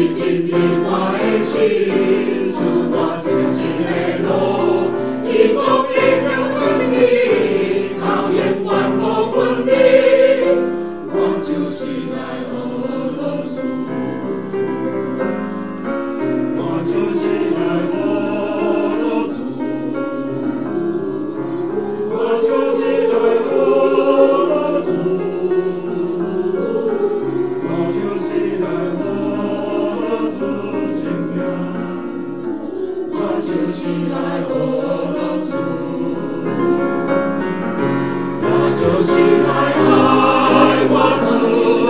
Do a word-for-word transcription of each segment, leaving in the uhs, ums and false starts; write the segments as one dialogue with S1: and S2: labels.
S1: 今天我的心，使我真心的路，你讲一条真理，考验万无分离，我就是来学老主，我就是来学老主，我就是来学老主，我就是来学。就是来学老主，我就是来爱我主，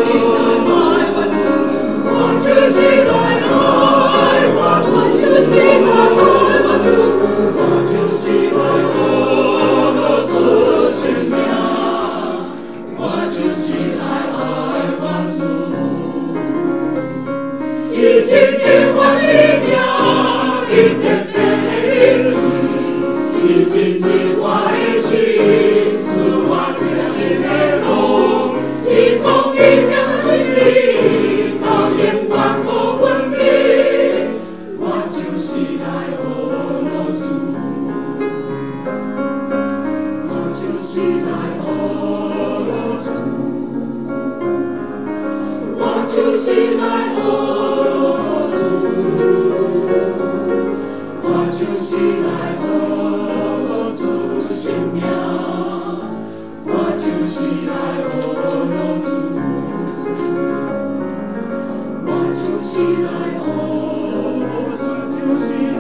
S1: 我就是来爱我主，我就是来爱我主，我就是来学老主信仰，我就是来爱我主，已经给我信仰，一片。已经的我的心，是我真心的路，你讲一条真理，考验万无分离，我就是来学老主，我就是来学老主，我就是来学老主，我就是来学。信仰，我就是来学老主，我就是来学，我就是。